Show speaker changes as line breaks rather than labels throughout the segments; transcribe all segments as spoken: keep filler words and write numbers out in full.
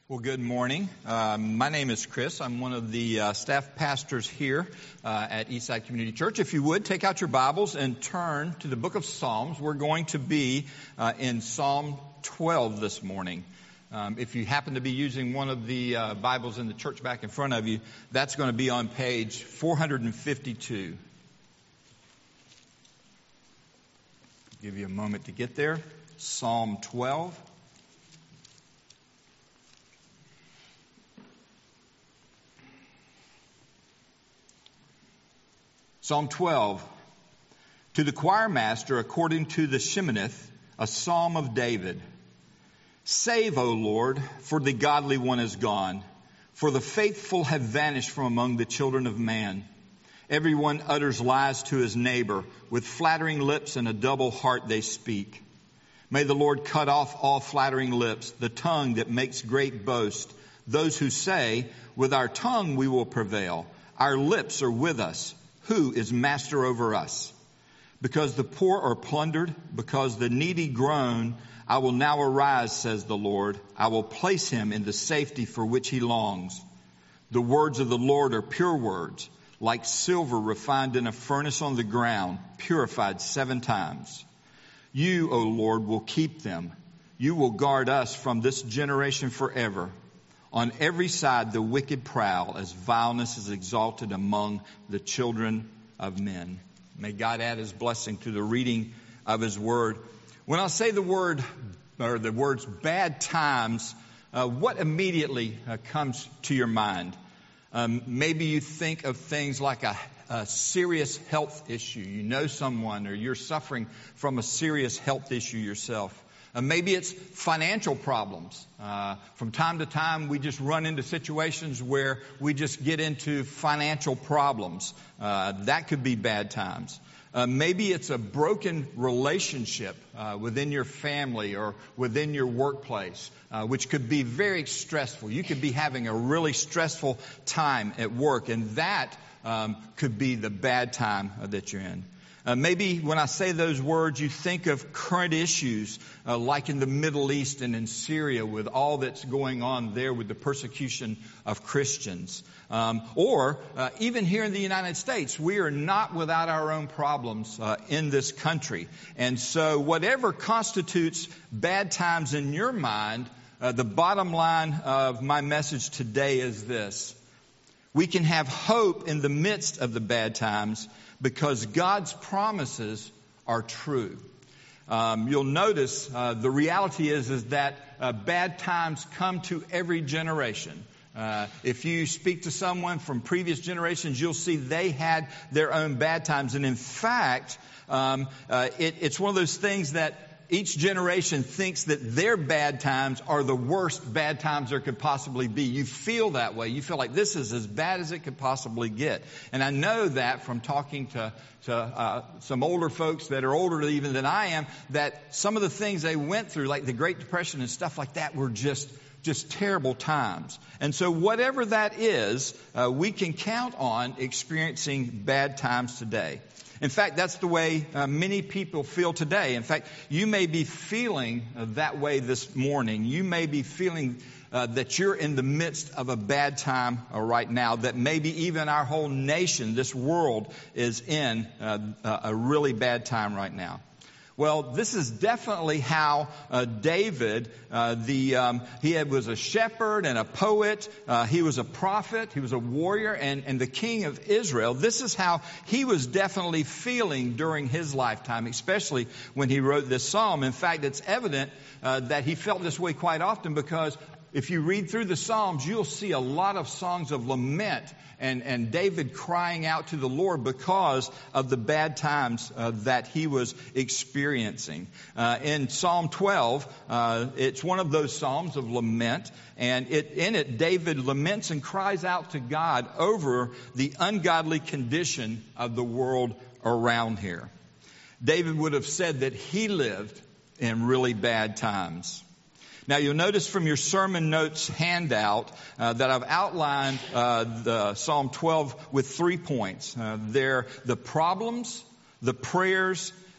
Well, good morning. Uh, my name is Chris. I'm one of the uh, staff pastors here uh, at Eastside Community Church. If you would, take out your Bibles and turn to the book of Psalms. We're going to be uh, in Psalm twelve this morning. Um, if you happen to be using one of the uh, Bibles in the church back in front of you, that's going to be on page four fifty-two. Give you a moment to get there. Psalm twelve. Psalm twelve, to the choir master according to the Sheminith, a psalm of David. Save, O Lord, for the godly one is gone, for the faithful have vanished from among the children of man. Everyone utters lies to his neighbor, with flattering lips and a double heart they speak. May the Lord cut off all flattering lips, the tongue that makes great boast, those who say, with our tongue we will prevail, our lips are with us. Who is master over us? Because the poor are plundered, because the needy groan, I will now arise, says the Lord. I will place him in the safety for which he longs. The words of the Lord are pure words, like silver refined in a furnace on the ground, purified seven times. You, O Lord, will keep them. You will guard us from this generation forever. On every side the wicked prowl, as vileness is exalted among the children of men. May God add his blessing to the reading of his word. When I say the word, or the words bad times, uh, what immediately uh, comes to your mind? Um, maybe you think of things like a, a serious health issue. You know someone, or you're suffering from a serious health issue yourself. Uh, maybe it's financial problems. Uh, from time to time, we just run into situations where we just get into financial problems. Uh, that could be bad times. Uh, maybe it's a broken relationship uh, within your family or within your workplace, uh, which could be very stressful. You could be having a really stressful time at work, and that um, could be the bad time uh, that you're in. Uh, maybe when I say those words, you think of current issues uh, like in the Middle East and in Syria with all that's going on there with the persecution of Christians. Um, or uh, even here in the United States, we are not without our own problems uh, in this country. And so whatever constitutes bad times in your mind, uh, the bottom line of my message today is this. We can have hope in the midst of the bad times because God's promises are true. Um, you'll notice uh, the reality is, is that uh, bad times come to every generation. Uh, if you speak to someone from previous generations, you'll see they had their own bad times. And in fact, um, uh, it, it's one of those things that each generation thinks that their bad times are the worst bad times there could possibly be. You feel that way. You feel like this is as bad as it could possibly get. And I know that from talking to, to uh, some older folks that are older even than I am, that some of the things they went through, like the Great Depression and stuff like that, were just just terrible times. And so whatever that is, uh, we can count on experiencing bad times today. In fact, that's the way uh, many people feel today. In fact, you may be feeling uh, that way this morning. You may be feeling uh, that you're in the midst of a bad time uh, right now, that maybe even our whole nation, this world, is in uh, a really bad time right now. Well, this is definitely how uh, David, uh, the um, he had, was a shepherd and a poet. Uh, he was a prophet. He was a warrior and, and the king of Israel. This is how he was definitely feeling during his lifetime, especially when he wrote this psalm. In fact, it's evident uh, that he felt this way quite often because if you read through the Psalms, you'll see a lot of songs of lament and, and David crying out to the Lord because of the bad times uh, that he was experiencing. Uh, in Psalm twelve, uh, it's one of those psalms of lament, and it, in it, David laments and cries out to God over the ungodly condition of the world around here. David would have said that he lived in really bad times. Now, you'll notice from your sermon notes handout uh, that I've outlined uh, the Psalm twelve with three points. Uh, they're the problems, the prayers,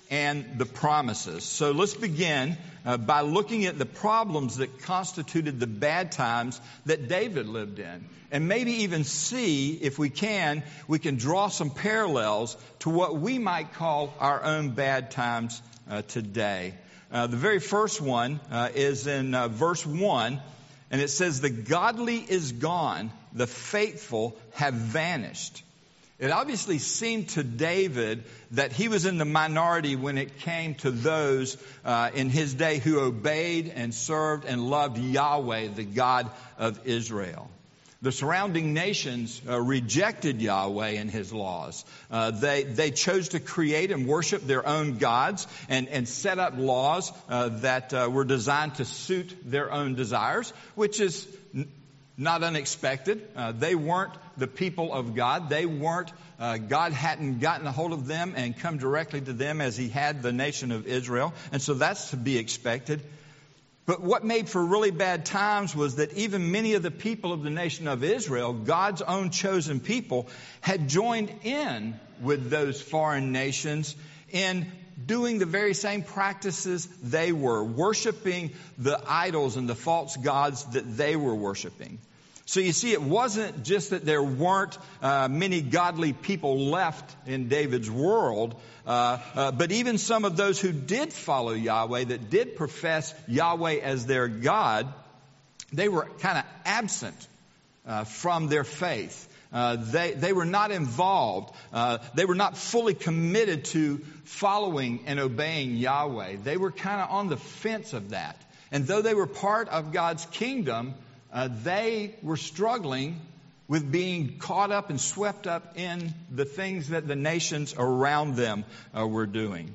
and the promises. So let's begin uh, by looking at the problems that constituted the bad times that David lived in. And maybe even see, if we can, we can draw some parallels to what we might call our own bad times uh, today. Uh, the very first one uh, is in uh, verse one, and it says, "The godly is gone, the faithful have vanished." It obviously seemed to David that he was in the minority when it came to those uh, in his day who obeyed and served and loved Yahweh, the God of Israel. The surrounding nations uh, rejected Yahweh and His laws. Uh, they they chose to create and worship their own gods and, and set up laws uh, that uh, were designed to suit their own desires, which is n- not unexpected. Uh, they weren't the people of God. They weren't, uh, God hadn't gotten a hold of them and come directly to them as He had the nation of Israel. And so that's to be expected. But what made for really bad times was that even many of the people of the nation of Israel, God's own chosen people, had joined in with those foreign nations in doing the very same practices they were, worshiping the idols and the false gods that they were worshiping. So you see, it wasn't just that there weren't uh, many godly people left in David's world, uh, uh, but even some of those who did follow Yahweh, that did profess Yahweh as their God, they were kind of absent uh, from their faith. Uh, they, they were not involved. Uh, they were not fully committed to following and obeying Yahweh. They were kind of on the fence of that. And though they were part of God's kingdom, Uh, they were struggling with being caught up and swept up in the things that the nations around them uh, were doing.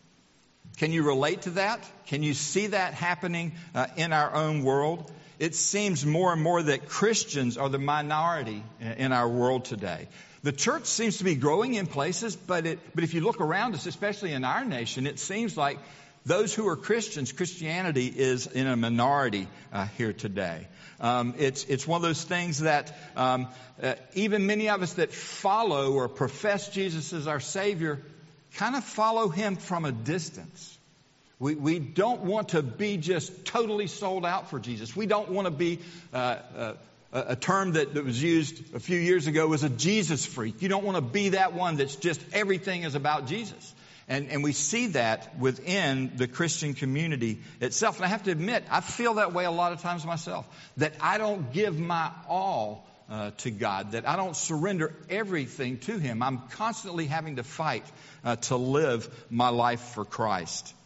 Can you relate to that? Can you see that happening uh, in our own world? It seems more and more that Christians are the minority in our world today. The church seems to be growing in places, but it, but if you look around us, especially in our nation, it seems like those who are Christians, Christianity is in a minority uh, here today. Um, it's it's one of those things that um, uh, even many of us that follow or profess Jesus as our Savior kind of follow Him from a distance. We we don't want to be just totally sold out for Jesus. We don't want to be uh, uh, a term that, that was used a few years ago was a Jesus freak. You don't want to be that one that's just everything is about Jesus. And, and we see that within the Christian community itself. And I have to admit, I feel that way a lot of times myself. That I don't give my all uh, to God. That I don't surrender everything to Him. I'm constantly having to fight uh, to live my life for Christ.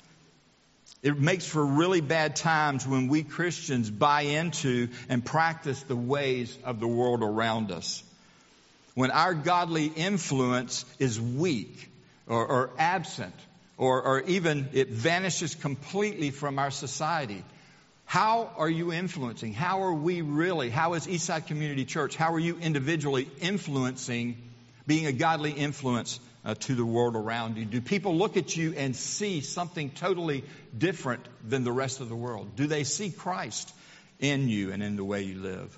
It makes for really bad times when we Christians buy into and practice the ways of the world around us. When our godly influence is weak, Or, or absent, or, or even it vanishes completely from our society. How are you influencing? How are we really, how is Eastside Community Church, how are you individually influencing, being a godly influence uh, to the world around you? Do people look at you and see something totally different than the rest of the world? Do they see Christ in you and in the way you live?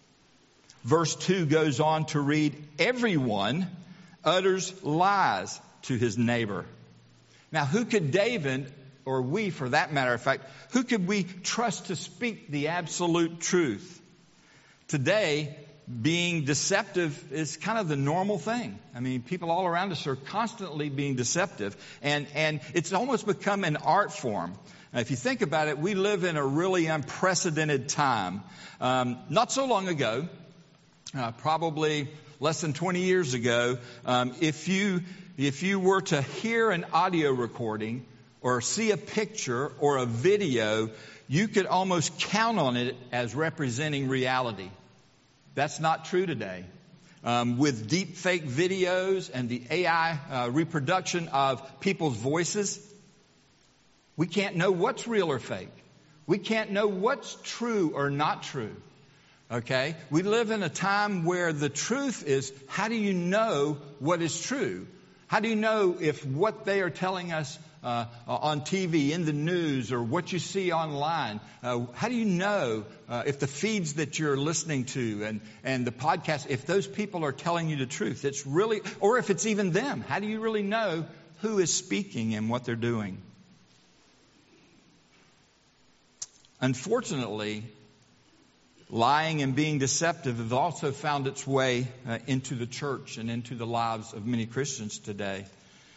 Verse two goes on to read, "Everyone utters lies to his neighbor." Now, who could David, or we for that matter of fact, who could we trust to speak the absolute truth? Today, being deceptive is kind of the normal thing. I mean, people all around us are constantly being deceptive, and, and it's almost become an art form. Now, if you think about it, we live in a really unprecedented time. Um, not so long ago, uh, probably less than twenty years ago, um, if you If you were to hear an audio recording or see a picture or a video, you could almost count on it as representing reality. That's not true today. Um, with deep fake videos and the A I uh, reproduction of people's voices, we can't know what's real or fake. We can't know what's true or not true. Okay? We live in a time where the truth is, how do you know what is true? How do you know if what they are telling us uh, on T V, in the news, or what you see online, uh, how do you know uh, if the feeds that you're listening to and, and the podcast, if those people are telling you the truth? It's really, or if it's even them, how do you really know who is speaking and what they're doing. Unfortunately, lying and being deceptive have also found its way uh, into the church and into the lives of many Christians today.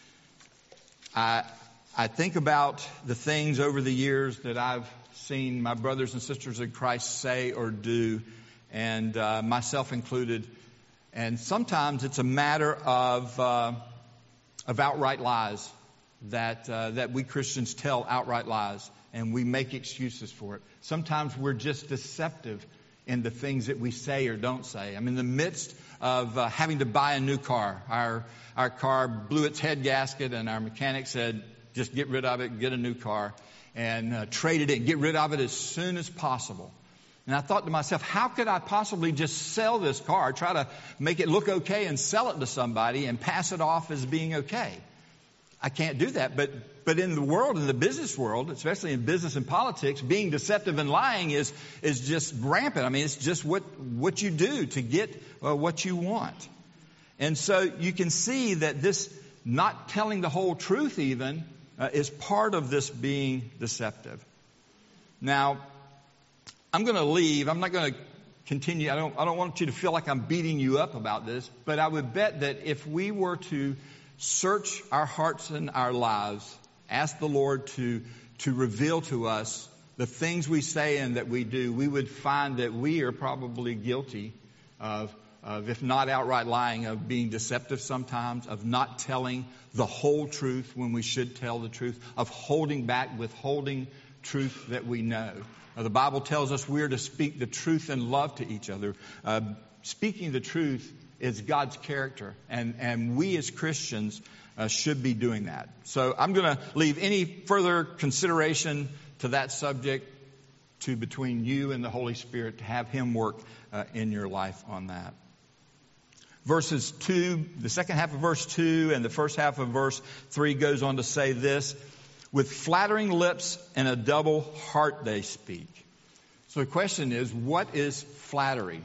I, I think about the things over the years that I've seen my brothers and sisters in Christ say or do, and uh, myself included. And sometimes it's a matter of uh, of outright lies that uh, that we Christians tell outright lies, and we make excuses for it. Sometimes we're just deceptive in the things that we say or don't say. I'm in the midst of uh, having to buy a new car. Our our car blew its head gasket, and our mechanic said, just get rid of it, get a new car, and uh, trade it in, get rid of it as soon as possible. And I thought to myself, how could I possibly just sell this car, try to make it look okay and sell it to somebody and pass it off as being okay? I can't do that. But but in the world, in the business world, especially in business and politics, being deceptive and lying is is just rampant. I mean, it's just what, what you do to get uh, what you want. And so you can see that this not telling the whole truth even uh, is part of this being deceptive. Now, I'm going to leave. I'm not going to continue. I don't, I don't want you to feel like I'm beating you up about this, but I would bet that if we were to search our hearts and our lives, ask the Lord to, to reveal to us the things we say and that we do, we would find that we are probably guilty of, of, if not outright lying, of being deceptive sometimes, of not telling the whole truth when we should tell the truth, of holding back, withholding truth that we know. Uh, the Bible tells us we're to speak the truth in love to each other. Uh, speaking the truth is God's character, and, and we as Christians uh, should be doing that. So I'm going to leave any further consideration to that subject to between you and the Holy Spirit to have Him work uh, in your life on that. Verses two, the second half of verse two and the first half of verse three goes on to say this: with flattering lips and a double heart they speak. So the question is, what is flattery?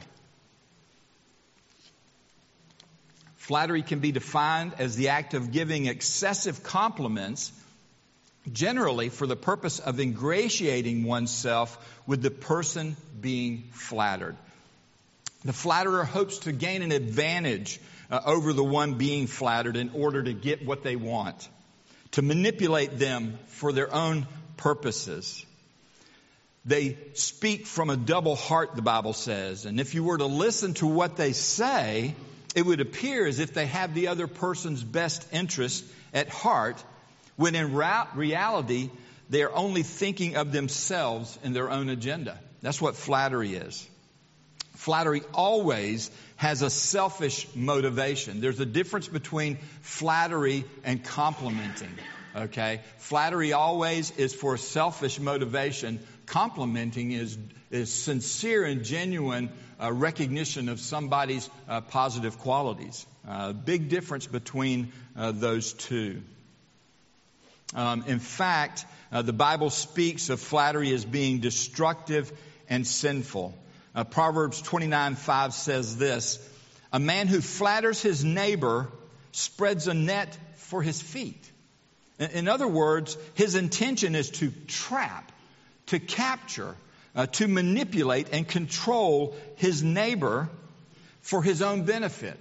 Flattery can be defined as the act of giving excessive compliments, generally for the purpose of ingratiating oneself with the person being flattered. The flatterer hopes to gain an advantage uh, over the one being flattered in order to get what they want, to manipulate them for their own purposes. They speak from a double heart, the Bible says, and if you were to listen to what they say, it would appear as if they have the other person's best interest at heart, when in ra- reality, they are only thinking of themselves and their own agenda. That's what flattery is. Flattery always has a selfish motivation. There's a difference between flattery and complimenting. Okay? Flattery always is for selfish motivation. Complimenting is, is sincere and genuine uh, recognition of somebody's uh, positive qualities. Uh, big difference between uh, those two. Um, in fact, uh, the Bible speaks of flattery as being destructive and sinful. Uh, Proverbs twenty-nine five says this: a man who flatters his neighbor spreads a net for his feet. In, in other words, his intention is to trap, to capture, uh, to manipulate and control his neighbor for his own benefit,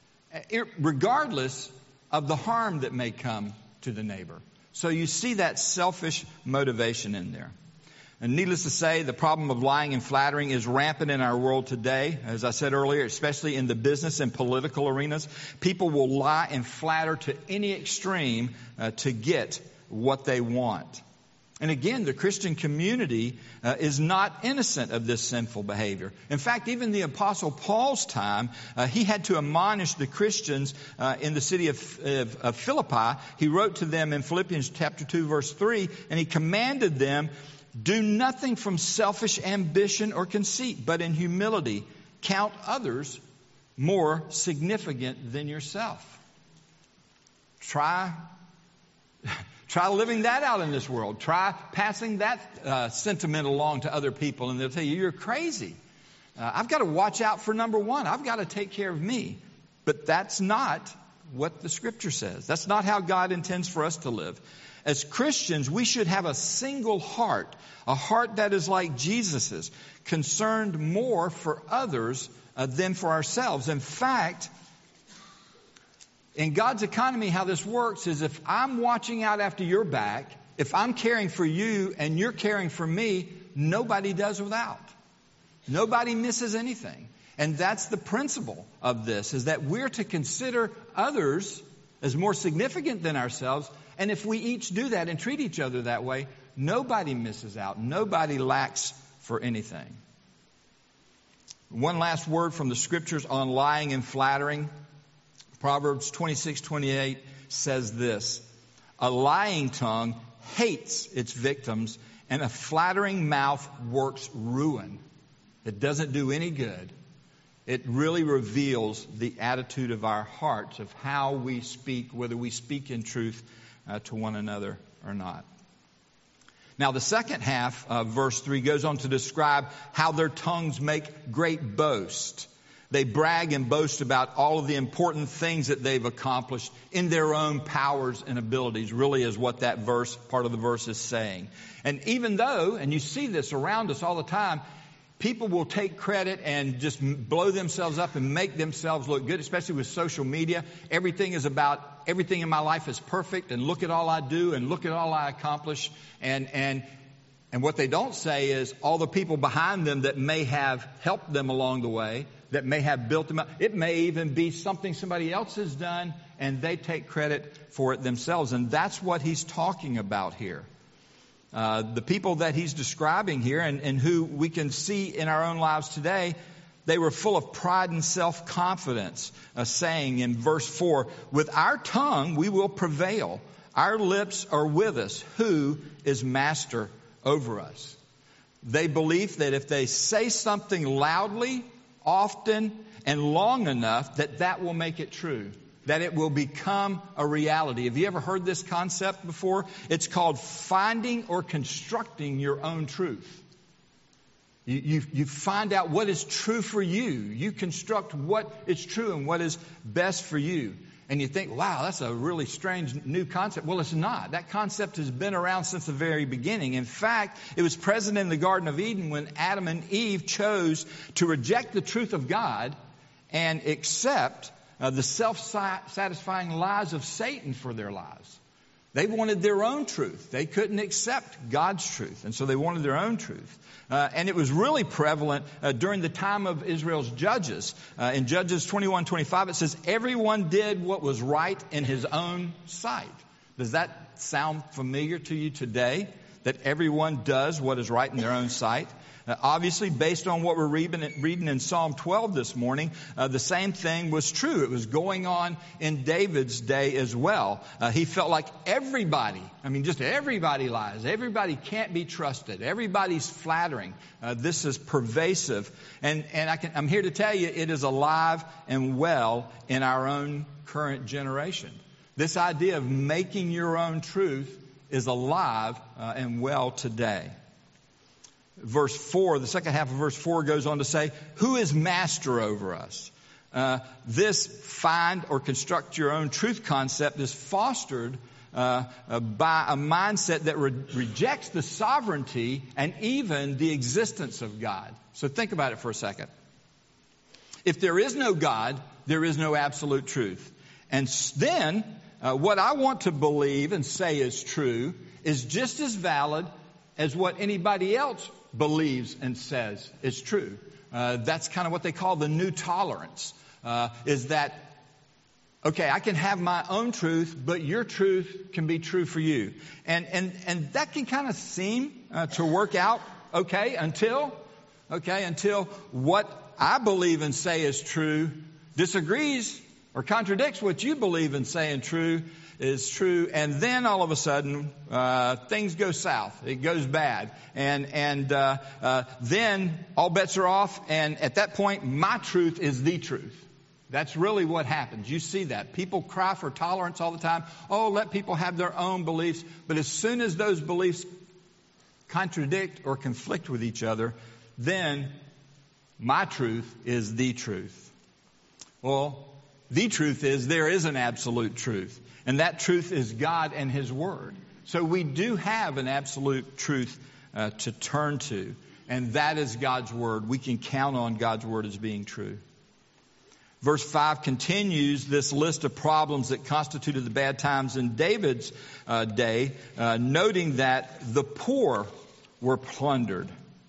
regardless of the harm that may come to the neighbor. So you see that selfish motivation in there. And needless to say, the problem of lying and flattering is rampant in our world today. As I said earlier, especially in the business and political arenas, people will lie and flatter to any extreme uh, to get what they want. And again, the Christian community uh, is not innocent of this sinful behavior. In fact, even the Apostle Paul's time, uh, he had to admonish the Christians uh, in the city of, of, of Philippi. He wrote to them in Philippians chapter two, verse three, and he commanded them, do nothing from selfish ambition or conceit, but in humility count others more significant than yourself. Try... Try living that out in this world. Try passing that uh, sentiment along to other people, and they'll tell you, you're crazy. Uh, I've got to watch out for number one. I've got to take care of me. But that's not what the Scripture says. That's not how God intends for us to live. As Christians, we should have a single heart, a heart that is like Jesus's, concerned more for others uh, than for ourselves. In fact, in God's economy, how this works is if I'm watching out after your back, if I'm caring for you and you're caring for me, nobody does without. Nobody misses anything. And that's the principle of this, is that we're to consider others as more significant than ourselves. And if we each do that and treat each other that way, nobody misses out. Nobody lacks for anything. One last word from the Scriptures on lying and flattering. Proverbs twenty-six twenty-eight says this: a lying tongue hates its victims, and a flattering mouth works ruin. It doesn't do any good. It really reveals the attitude of our hearts, of how we speak, whether we speak in truth uh, to one another or not. Now, the second half of verse three goes on to describe how their tongues make great boast. They brag and boast about all of the important things that they've accomplished in their own powers and abilities, really is what that verse, part of the verse is saying. And even though, and you see this around us all the time, people will take credit and just blow themselves up and make themselves look good, especially with social media. Everything is about, everything in my life is perfect, and look at all I do, and look at all I accomplish. And, and, and what they don't say is all the people behind them that may have helped them along the way, that may have built them up. It may even be something somebody else has done, and they take credit for it themselves. And that's what he's talking about here. Uh, the people that he's describing here, and, and who we can see in our own lives today, they were full of pride and self-confidence, uh, saying in verse four, with our tongue we will prevail. Our lips are with us. Who is master over us? They believe that if they say something loudly, often, and long enough, that that will make it true. That it will become a reality. Have you ever heard this concept before? It's called finding or constructing your own truth. You, you, you find out what is true for you. You construct what is true and what is best for you. And you think, wow, that's a really strange new concept. Well, it's not. That concept has been around since the very beginning. In fact, it was present in the Garden of Eden when Adam and Eve chose to reject the truth of God and accept Uh, the self-satisfying lies of Satan for their lives. They wanted their own truth. They couldn't accept God's truth, and so they wanted their own truth. Uh, and it was really prevalent uh, during the time of Israel's judges. Uh, in Judges twenty-one twenty-five, it says, everyone did what was right in his own sight. Does that sound familiar to you today? That everyone does what is right in their own sight? Uh, obviously, based on what we're reading, reading in Psalm twelve this morning, uh, the same thing was true. It was going on in David's day as well. Uh, he felt like everybody, I mean, just everybody lies. Everybody can't be trusted. Everybody's flattering. Uh, this is pervasive. And, and I can, I'm here to tell you, it is alive and well in our own current generation. This idea of making your own truth is alive uh, and well today. Verse four, the second half of verse four goes on to say, who is master over us? Uh, this find or construct your own truth concept is fostered uh, uh, by a mindset that re- rejects the sovereignty and even the existence of God. So think about it for a second. If there is no God, there is no absolute truth. And then uh, what I want to believe and say is true is just as valid as what anybody else believes and says is true. Uh, that's kind of what they call the new tolerance, uh, is that, okay, I can have my own truth, but your truth can be true for you. And and and that can kind of seem uh, to work out okay until, okay, until what I believe and say is true disagrees or contradicts what you believe and say and true is true, and then all of a sudden uh, things go south. It goes bad, and and uh, uh, then all bets are off. And at that point, my truth is the truth. That's really what happens. You see that people cry for tolerance all the time. Oh, let people have their own beliefs. But as soon as those beliefs contradict or conflict with each other, then my truth is the truth. Well, the truth is there is an absolute truth. And that truth is God and His Word. So we do have an absolute truth uh, to turn to. And that is God's Word. We can count on God's Word as being true. Verse five continues this list of problems that constituted the bad times in David's uh, day, uh, noting that the poor were plundered.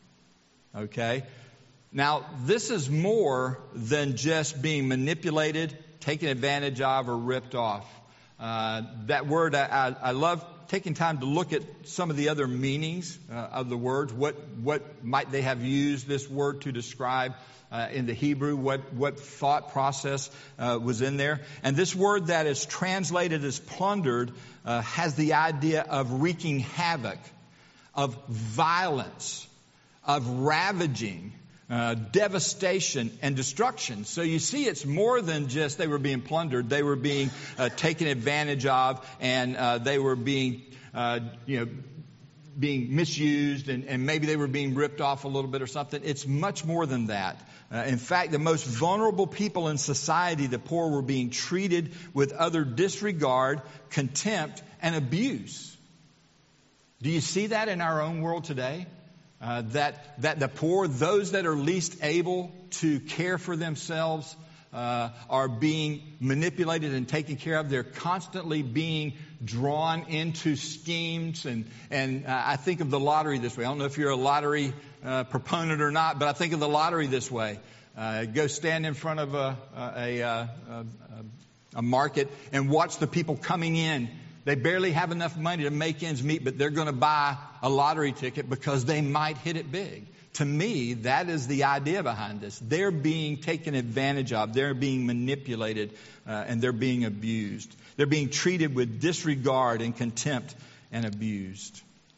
Okay? Now, this is more than just being manipulated, taken advantage of, or ripped off. Uh, that word, I, I love taking time to look at some of the other meanings uh, of the words. What what might they have used this word to describe uh, in the Hebrew? What what thought process uh, was in there? And this word that is translated as plundered uh, has the idea of wreaking havoc, of violence, of ravaging, Uh, devastation and destruction. So you see, it's more than just they were being plundered. They were being uh, taken advantage of, and uh, they were being, uh, you know, being misused, and, and maybe they were being ripped off a little bit or something. It's much more than that. Uh, in fact, the most vulnerable people in society, the poor, were being treated with utter disregard, contempt, and abuse. Do you see that in our own world today? Uh, that that the poor, those that are least able to care for themselves, uh, are being manipulated and taken care of. They're constantly being drawn into schemes, and and uh, I think of the lottery this way. I don't know if you're a lottery uh, proponent or not, but I think of the lottery this way. Uh, go stand in front of a a, a, a a market and watch the people coming in. They barely have enough money to make ends meet, but they're going to buy a lottery ticket because they might hit it big. To me, that is the idea behind this. They're being taken advantage of. They're being manipulated, uh, and they're being abused. They're being treated with disregard and contempt and abused.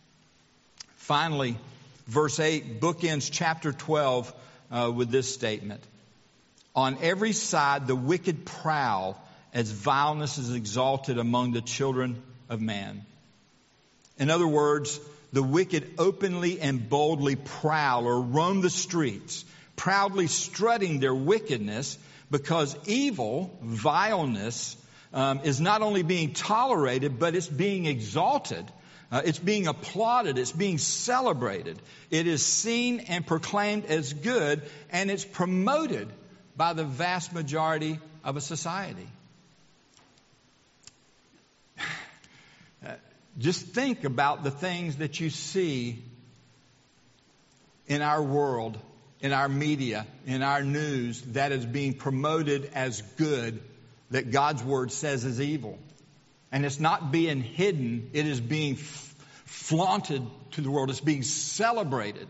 Finally, verse eight bookends chapter twelve uh, with this statement. On every side, the wicked prowl as vileness is exalted among the children of man. In other words, the wicked openly and boldly prowl or roam the streets, proudly strutting their wickedness, because evil, vileness, um, is not only being tolerated, but it's being exalted. Uh, it's being applauded. It's being celebrated. It is seen and proclaimed as good, and it's promoted by the vast majority of a society. Just think about the things that you see in our world, in our media, in our news, that is being promoted as good, that God's Word says is evil. And it's not being hidden. It is being f- flaunted to the world. It's being celebrated.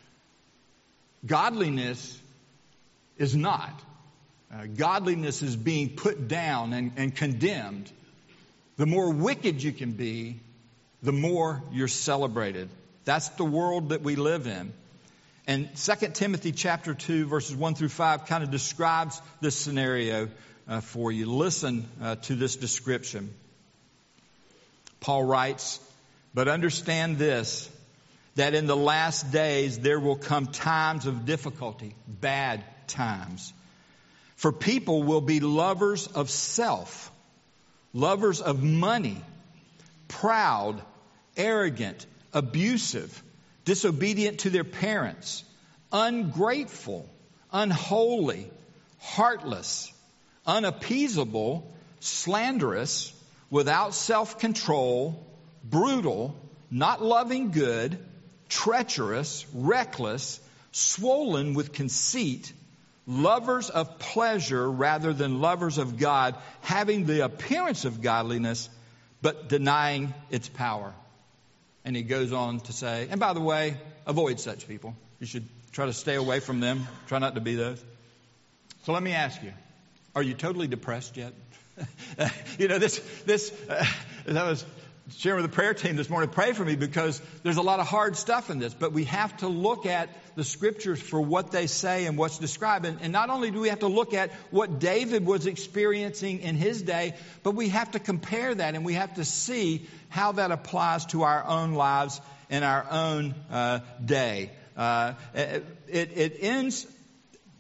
Godliness is not. Uh, godliness is being put down and, and condemned. The more wicked you can be, the more you're celebrated. That's the world that we live in. And Second Timothy chapter two, verses one through five kind of describes this scenario uh, for you. Listen uh, to this description. Paul writes, "But understand this, that in the last days there will come times of difficulty, bad times. For people will be lovers of self, lovers of money, proud, arrogant, abusive, disobedient to their parents, ungrateful, unholy, heartless, unappeasable, slanderous, without self-control, brutal, not loving good, treacherous, reckless, swollen with conceit, lovers of pleasure rather than lovers of God, having the appearance of godliness, but denying its power." And he goes on to say, and by the way, avoid such people. You should try to stay away from them. Try not to be those. So let me ask you, are you totally depressed yet? you know, this, this, uh, as I was sharing with the prayer team this morning, pray for me, because there's a lot of hard stuff in this, but we have to look at the scriptures for what they say and what's described. And, and not only do we have to look at what David was experiencing in his day, but we have to compare that, and we have to see how that applies to our own lives in our own uh, day. Uh, it, it ends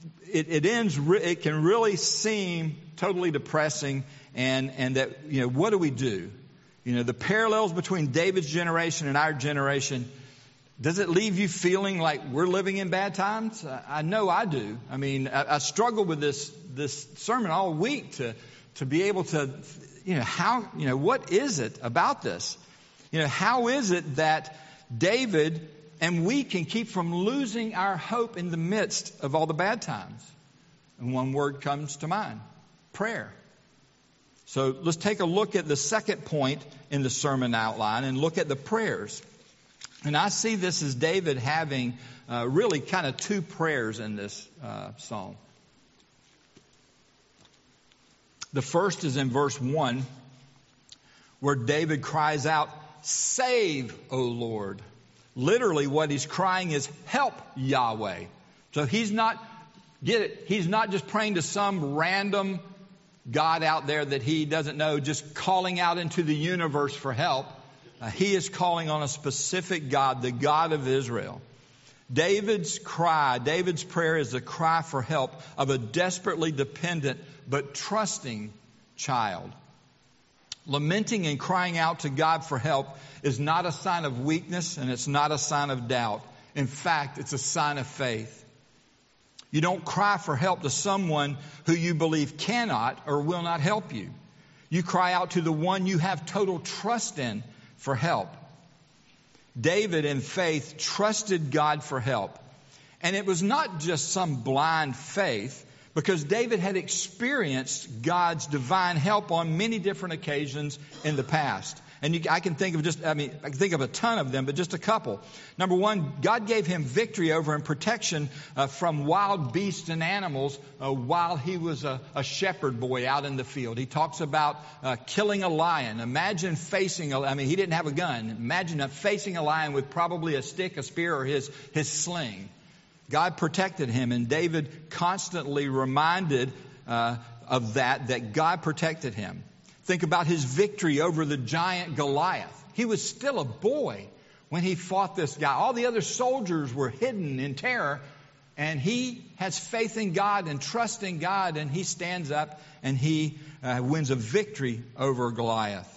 it, it ends, it can really seem totally depressing, and, and that, you know, what do we do? You know, the parallels between David's generation and our generation, does it leave you feeling like we're living in bad times? I know I do. I mean, I, I struggled with this, this sermon all week to, to be able to, you know, how, you know, what is it about this? You know, how is it that David and we can keep from losing our hope in the midst of all the bad times? And one word comes to mind: prayer. So let's take a look at the second point in the sermon outline and look at the prayers. And I see this as David having uh, really kind of two prayers in this uh, psalm. The first is in verse one, where David cries out, "Save, O Lord." Literally what he's crying is, "Help, Yahweh." So he's not, get it, he's not just praying to some random God out there that he doesn't know, just calling out into the universe for help. Uh, he is calling on a specific God, the God of Israel. David's cry, David's prayer is a cry for help of a desperately dependent but trusting child. Lamenting and crying out to God for help is not a sign of weakness, and it's not a sign of doubt. In fact, it's a sign of faith. You don't cry for help to someone who you believe cannot or will not help you. You cry out to the one you have total trust in for help. David, in faith, trusted God for help. And it was not just some blind faith, because David had experienced God's divine help on many different occasions in the past. And you, I can think of just, I mean, I can think of a ton of them, but just a couple. Number one, God gave him victory over and protection uh, from wild beasts and animals uh, while he was a, a shepherd boy out in the field. He talks about uh, killing a lion. Imagine facing a, I mean, he didn't have a gun. Imagine uh, facing a lion with probably a stick, a spear, or his, his sling. God protected him, and David constantly reminded uh, of that, that God protected him. Think about his victory over the giant Goliath. He was still a boy when he fought this guy. All the other soldiers were hidden in terror, and he has faith in God and trust in God, and he stands up and he uh, wins a victory over Goliath.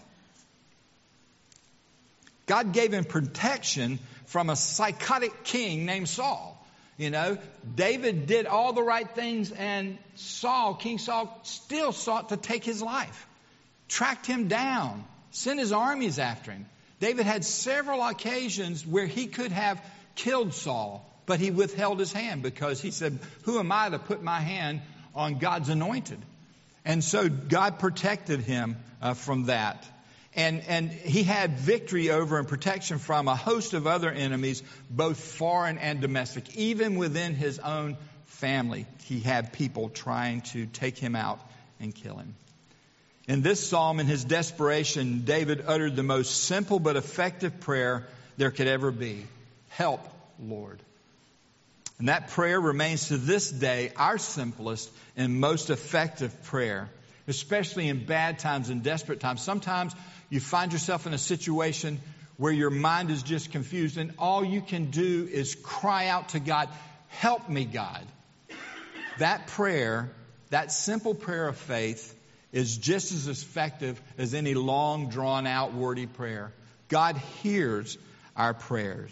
God gave him protection from a psychotic king named Saul. You know, David did all the right things, and Saul, King Saul, still sought to take his life. Tracked him down, sent his armies after him. David had several occasions where he could have killed Saul, but he withheld his hand because he said, "Who am I to put my hand on God's anointed?" And so God protected him uh, from that. And, and he had victory over and protection from a host of other enemies, both foreign and domestic. Even within his own family, he had people trying to take him out and kill him. In this psalm, in his desperation, David uttered the most simple but effective prayer there could ever be. "Help, Lord." And that prayer remains to this day our simplest and most effective prayer, especially in bad times and desperate times. Sometimes you find yourself in a situation where your mind is just confused, and all you can do is cry out to God, "Help me, God." That prayer, that simple prayer of faith, is just as effective as any long, drawn-out, wordy prayer. God hears our prayers.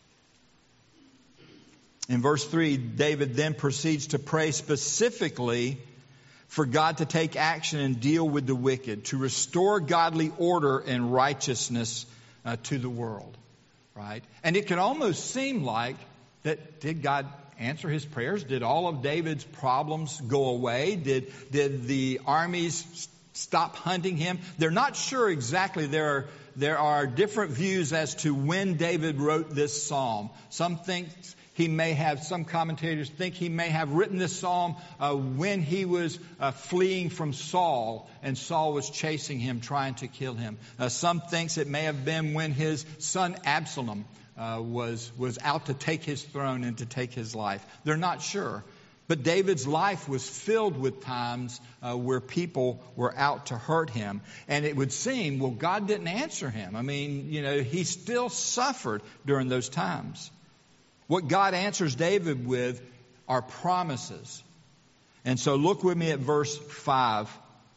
In verse three, David then proceeds to pray specifically for God to take action and deal with the wicked, to restore godly order and righteousness uh, to the world, right? And it can almost seem like that, did God answer his prayers? Did all of David's problems go away? Did, did the armies stop hunting him? They're not sure exactly. There are, there are different views as to when David wrote this psalm. Some think he may have, some commentators think he may have written this psalm uh, when he was uh, fleeing from Saul and Saul was chasing him, trying to kill him. Uh, some thinks it may have been when his son Absalom uh, was, was out to take his throne and to take his life. They're not sure. But David's life was filled with times uh, where people were out to hurt him. And it would seem, well, God didn't answer him. I mean, you know, he still suffered during those times. What God answers David with are promises. And so look with me at verse five.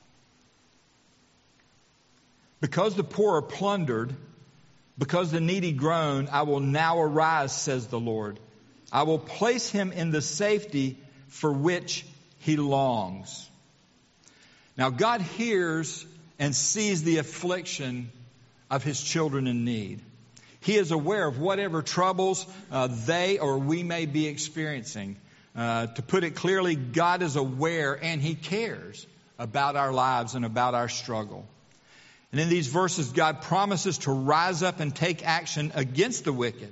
Because the poor are plundered, because the needy groan, I will now arise, says the Lord. I will place him in the safety for which he longs. Now God hears and sees the affliction of his children in need. He is aware of whatever troubles uh, they or we may be experiencing. Uh, to put it clearly, God is aware and he cares about our lives and about our struggle. And in these verses, God promises to rise up and take action against the wicked.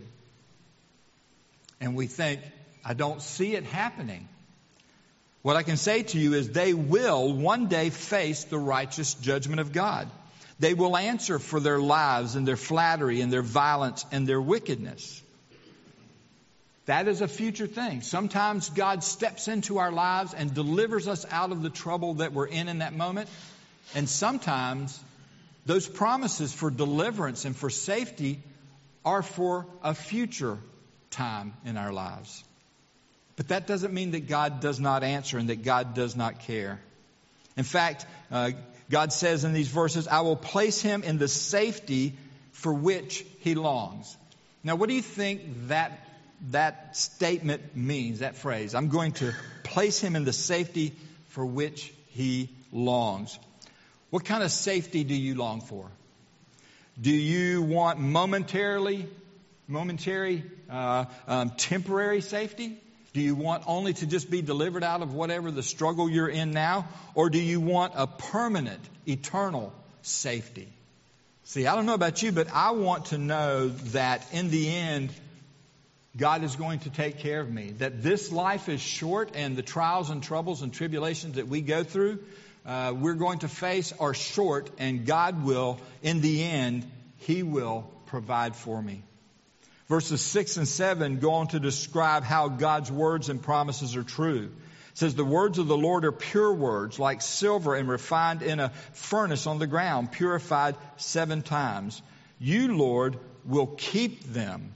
And we think, I don't see it happening. What I can say to you is they will one day face the righteous judgment of God. They will answer for their lives and their flattery and their violence and their wickedness. That is a future thing. Sometimes God steps into our lives and delivers us out of the trouble that we're in in that moment. And sometimes those promises for deliverance and for safety are for a future time in our lives. But that doesn't mean that God does not answer and that God does not care. In fact, uh, God says in these verses, I will place him in the safety for which he longs. Now, what do you think that that statement means, that phrase? I'm going to place him in the safety for which he longs. What kind of safety do you long for? Do you want momentarily, momentary, uh, um, temporary safety? Do you want only to just be delivered out of whatever the struggle you're in now? Or do you want a permanent, eternal safety? See, I don't know about you, but I want to know that in the end, God is going to take care of me. That this life is short and the trials and troubles and tribulations that we go through, uh, we're going to face are short, and God will, in the end, he will provide for me. Verses six and seven go on to describe how God's words and promises are true. It says, the words of the Lord are pure words, like silver and refined in a furnace on the ground, purified seven times. You, Lord, will keep them.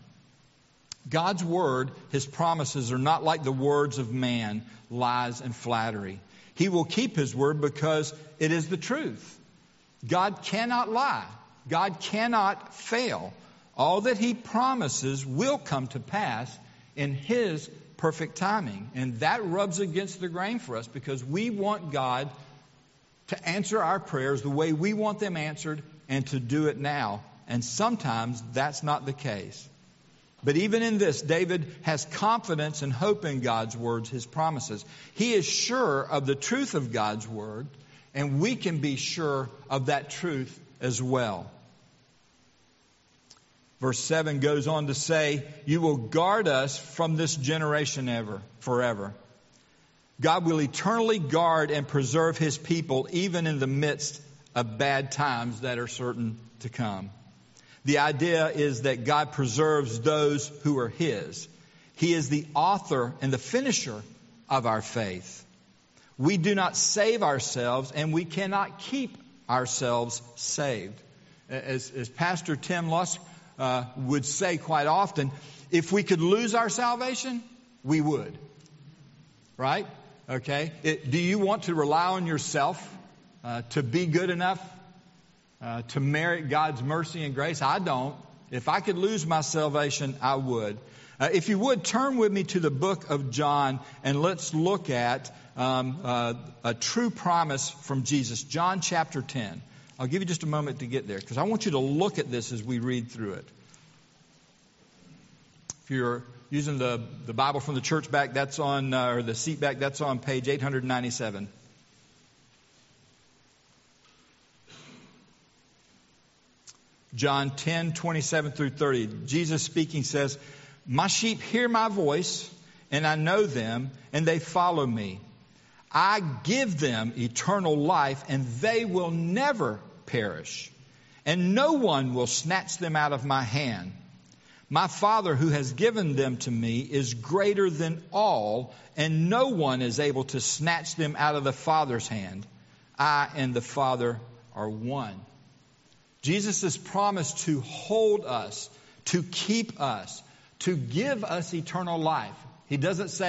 God's word, his promises, are not like the words of man, lies and flattery. He will keep his word because it is the truth. God cannot lie. God cannot fail. All that he promises will come to pass in his perfect timing. And that rubs against the grain for us because we want God to answer our prayers the way we want them answered and to do it now. And sometimes that's not the case. But even in this, David has confidence and hope in God's words, his promises. He is sure of the truth of God's word, and we can be sure of that truth as well. Verse seven goes on to say, you will guard us from this generation ever, forever. God will eternally guard and preserve his people even in the midst of bad times that are certain to come. The idea is that God preserves those who are his. He is the author and the finisher of our faith. We do not save ourselves, and we cannot keep ourselves saved. As, as Pastor Tim Lusk uh, would say quite often, if we could lose our salvation, we would. Right? Okay? It, do you want to rely on yourself uh, to be good enough uh, to merit God's mercy and grace? I don't. If I could lose my salvation, I would. Uh, if you would, turn with me to the book of John, and let's look at um, uh, a true promise from Jesus. John chapter ten. I'll give you just a moment to get there, because I want you to look at this as we read through it. If you're using the, the Bible from the church back, that's on, uh, or the seat back, that's on page eight ninety-seven. John ten, twenty-seven through thirty. Jesus speaking says, my sheep hear my voice, and I know them, and they follow me. I give them eternal life, and they will never perish, and no one will snatch them out of my hand. My Father who has given them to me is greater than all, and no one is able to snatch them out of the Father's hand. I and the Father are one. Jesus has promised to hold us, to keep us, to give us eternal life. He doesn't say,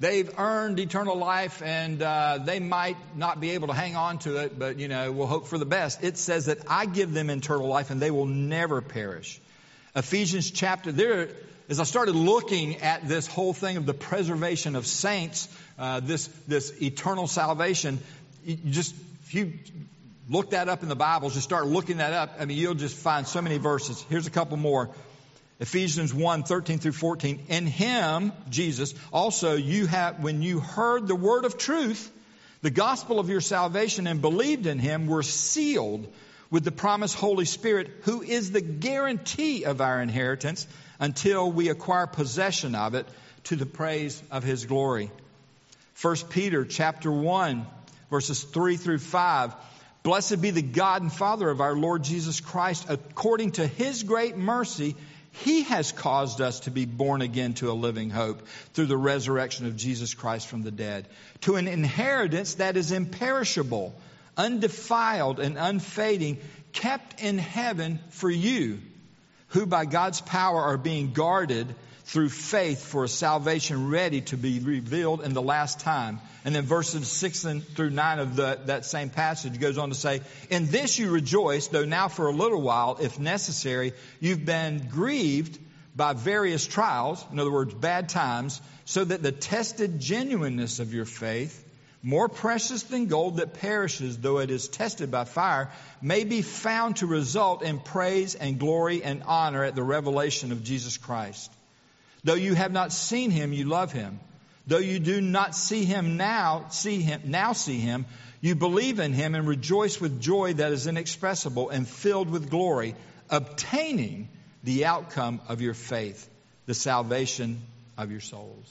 they've earned eternal life and uh, they might not be able to hang on to it, but, you know, we'll hope for the best. It says that I give them eternal life and they will never perish. Ephesians chapter, there, as I started looking at this whole thing of the preservation of saints, uh, this, this eternal salvation, you just, if you look that up in the Bible, just start looking that up, I mean, you'll just find so many verses. Here's a couple more. Ephesians one, thirteen through fourteen. In Him, Jesus, also you have, when you heard the word of truth, the gospel of your salvation, and believed in Him, were sealed with the promised Holy Spirit, who is the guarantee of our inheritance until we acquire possession of it to the praise of His glory. First Peter chapter one, verses three through five. Blessed be the God and Father of our Lord Jesus Christ. According to His great mercy, He has caused us to be born again to a living hope through the resurrection of Jesus Christ from the dead, to an inheritance that is imperishable, undefiled, and unfading, kept in heaven for you, who by God's power are being guarded through faith for a salvation ready to be revealed in the last time. And then verses six through nine of the, that same passage goes on to say, in this you rejoice, though now for a little while, if necessary, you've been grieved by various trials, in other words, bad times, so that the tested genuineness of your faith, more precious than gold that perishes, though it is tested by fire, may be found to result in praise and glory and honor at the revelation of Jesus Christ. Though you have not seen Him, you love Him. Though you do not see Him now, see Him, now see Him, you believe in Him and rejoice with joy that is inexpressible and filled with glory, obtaining the outcome of your faith, the salvation of your souls.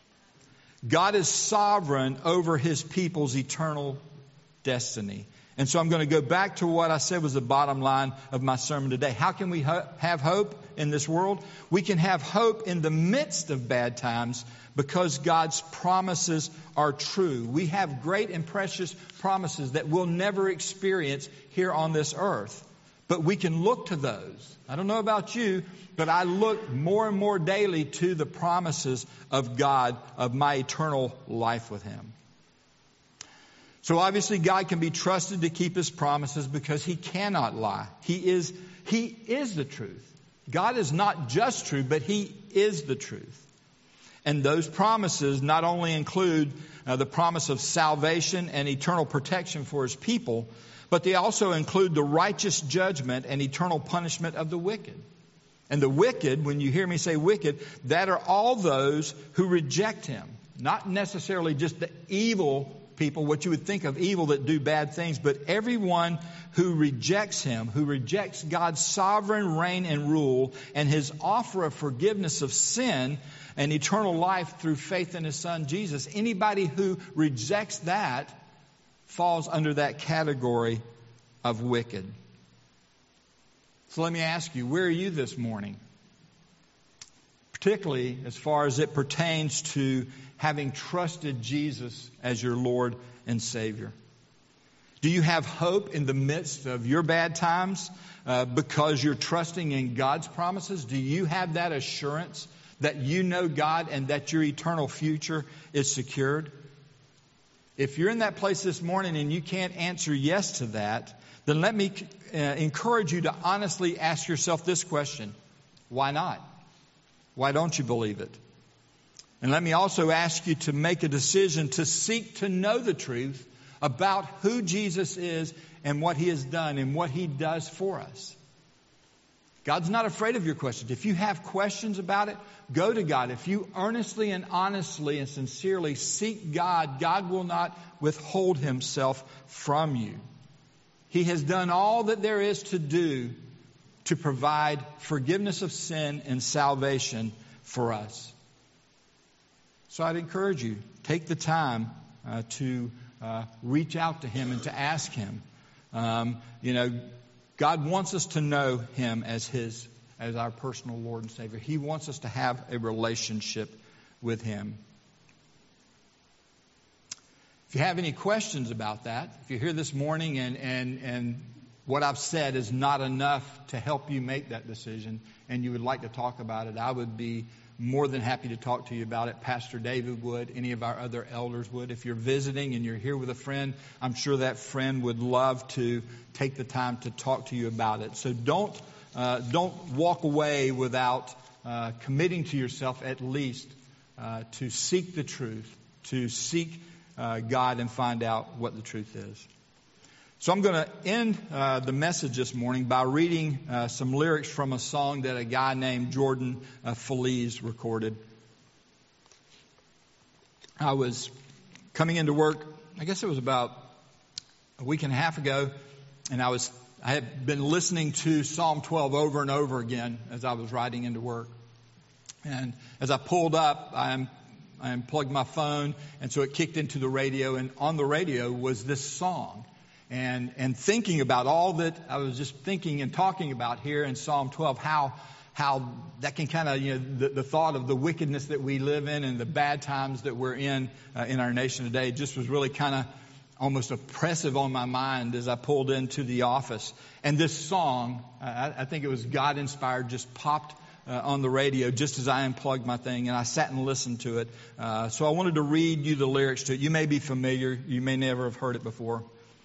God is sovereign over His people's eternal destiny. And so I'm going to go back to what I said was the bottom line of my sermon today. How can we ho- have hope in this world? We can have hope in the midst of bad times because God's promises are true. We have great and precious promises that we'll never experience here on this earth. But we can look to those. I don't know about you, but I look more and more daily to the promises of God, of my eternal life with Him. So obviously God can be trusted to keep His promises because He cannot lie. He is, He is the truth. God is not just true, but He is the truth. And those promises not only include uh, the promise of salvation and eternal protection for His people, but they also include the righteous judgment and eternal punishment of the wicked. And the wicked, when you hear me say wicked, that are all those who reject Him. Not necessarily just the evil people, what you would think of evil that do bad things, but everyone who rejects Him, who rejects God's sovereign reign and rule and His offer of forgiveness of sin and eternal life through faith in His Son Jesus, anybody who rejects that falls under that category of wicked. So let me ask you, where are you this morning? Particularly as far as it pertains to having trusted Jesus as your Lord and Savior. Do you have hope in the midst of your bad times uh, because you're trusting in God's promises? Do you have that assurance that you know God and that your eternal future is secured? If you're in that place this morning and you can't answer yes to that, then let me uh, encourage you to honestly ask yourself this question. Why not? Why don't you believe it? And let me also ask you to make a decision to seek to know the truth about who Jesus is and what He has done and what He does for us. God's not afraid of your questions. If you have questions about it, go to God. If you earnestly and honestly and sincerely seek God, God will not withhold Himself from you. He has done all that there is to do to provide forgiveness of sin and salvation for us. So I'd encourage you, take the time uh, to uh, reach out to Him and to ask Him. Um, you know, God wants us to know Him as His, as our personal Lord and Savior. He wants us to have a relationship with Him. If you have any questions about that, if you're here this morning and, and, and what I've said is not enough to help you make that decision and you would like to talk about it, I would be more than happy to talk to you about it. Pastor David would, any of our other elders would. If you're visiting and you're here with a friend, I'm sure that friend would love to take the time to talk to you about it. So don't uh, don't walk away without uh, committing to yourself at least uh, to seek the truth, to seek uh, God and find out what the truth is. So I'm going to end uh, the message this morning by reading uh, some lyrics from a song that a guy named Jordan uh, Feliz recorded. I was coming into work, I guess it was about a week and a half ago, and I was I had been listening to Psalm twelve over and over again as I was riding into work. And as I pulled up, I, I unplugged my phone, and so it kicked into the radio, and on the radio was this song. And and thinking about all that I was just thinking and talking about here in Psalm twelve, how how that can kind of, you know, the, the thought of the wickedness that we live in and the bad times that we're in uh, in our nation today just was really kind of almost oppressive on my mind as I pulled into the office. And this song, I, I think it was God inspired, just popped uh, on the radio just as I unplugged my thing, and I sat and listened to it. Uh, so I wanted to read you the lyrics to it. You may be familiar, you may never have heard it before.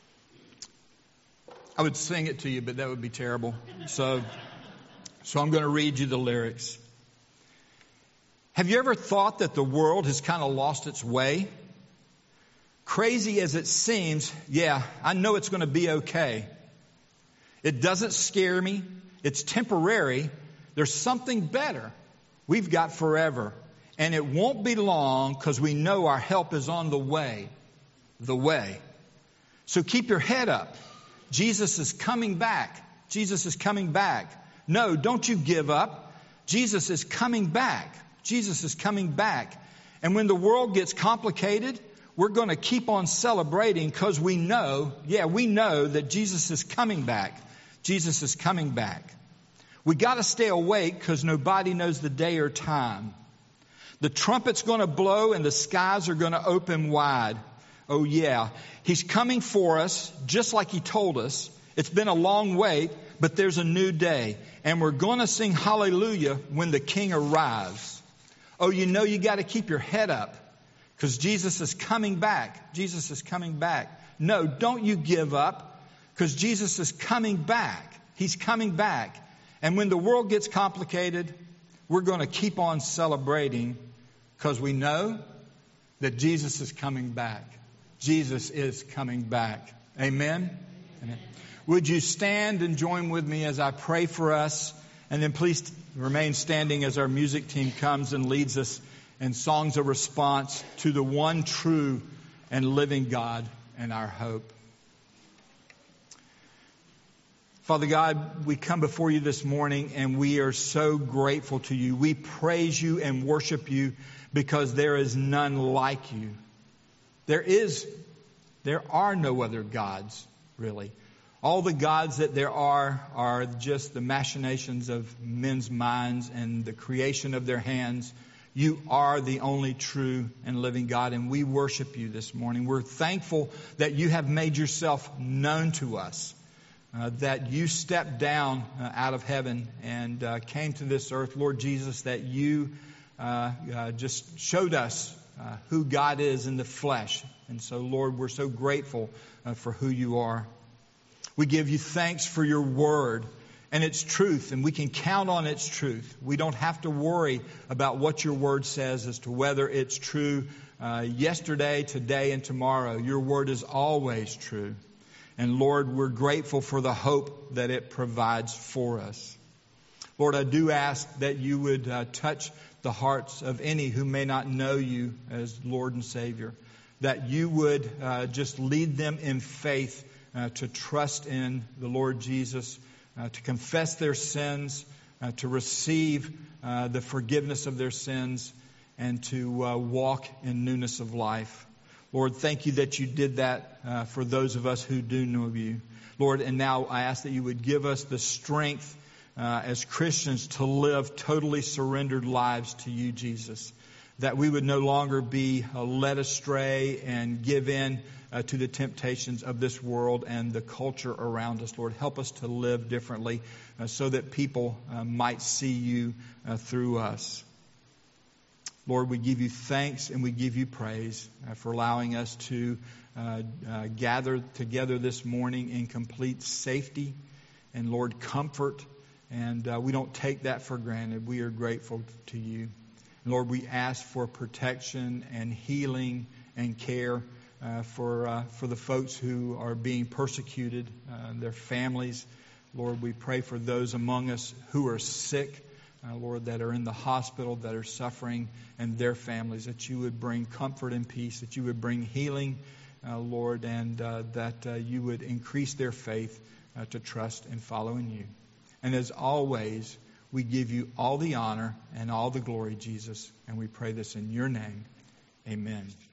I would sing it to you, but that would be terrible. So, so I'm going to read you the lyrics. Have you ever thought that the world has kind of lost its way? Crazy as it seems, yeah, I know it's going to be okay. It doesn't scare me. It's temporary. There's something better. We've got forever. And it won't be long because we know our help is on the way. The way. So keep your head up. Jesus is coming back. Jesus is coming back. No, don't you give up. Jesus is coming back. Jesus is coming back. And when the world gets complicated, we're going to keep on celebrating because we know, yeah, we know that Jesus is coming back. Jesus is coming back. We got to stay awake because nobody knows the day or time. The trumpet's going to blow and the skies are going to open wide. Oh yeah, He's coming for us just like He told us. It's been a long wait, but there's a new day. And we're going to sing hallelujah when the King arrives. Oh, you know you got to keep your head up because Jesus is coming back. Jesus is coming back. No, don't you give up because Jesus is coming back. He's coming back. And when the world gets complicated, we're going to keep on celebrating because we know that Jesus is coming back. Jesus is coming back. Amen? Amen. Would you stand and join with me as I pray for us? And then please remain standing as our music team comes and leads us in songs of response to the one true and living God and our hope. Father God, we come before you this morning and we are so grateful to you. We praise you and worship you because there is none like you. There is, there are no other gods, really. All the gods that there are are just the machinations of men's minds and the creation of their hands. You are the only true and living God, and we worship you this morning. We're thankful that you have made yourself known to us, uh, that you stepped down uh, out of heaven and uh, came to this earth, Lord Jesus, that you uh, uh, just showed us Uh, who God is in the flesh. And so, Lord, we're so grateful uh, for who you are. We give you thanks for your word and its truth, and we can count on its truth. We don't have to worry about what your word says as to whether it's true uh, yesterday, today, and tomorrow. Your word is always true. And Lord, we're grateful for the hope that it provides for us. Lord, I do ask that you would uh, touch the hearts of any who may not know you as Lord and Savior, that you would uh, just lead them in faith uh, to trust in the Lord Jesus, uh, to confess their sins, uh, to receive uh, the forgiveness of their sins, and to uh, walk in newness of life. Lord, thank you that you did that uh, for those of us who do know you. Lord, and now I ask that you would give us the strength Uh, as Christians to live totally surrendered lives to you, Jesus. That we would no longer be uh, led astray and give in uh, to the temptations of this world and the culture around us. Lord, help us to live differently uh, so that people uh, might see you uh, through us. Lord, we give you thanks and we give you praise uh, for allowing us to uh, uh, gather together this morning in complete safety and, Lord, comfort. And uh, we don't take that for granted. We are grateful to you. And Lord, we ask for protection and healing and care uh, for uh, for the folks who are being persecuted, uh, their families. Lord, we pray for those among us who are sick, uh, Lord, that are in the hospital, that are suffering, and their families, that you would bring comfort and peace, that you would bring healing, uh, Lord, and uh, that uh, you would increase their faith uh, to trust and follow in you. And as always, we give you all the honor and all the glory, Jesus, and we pray this in your name. Amen.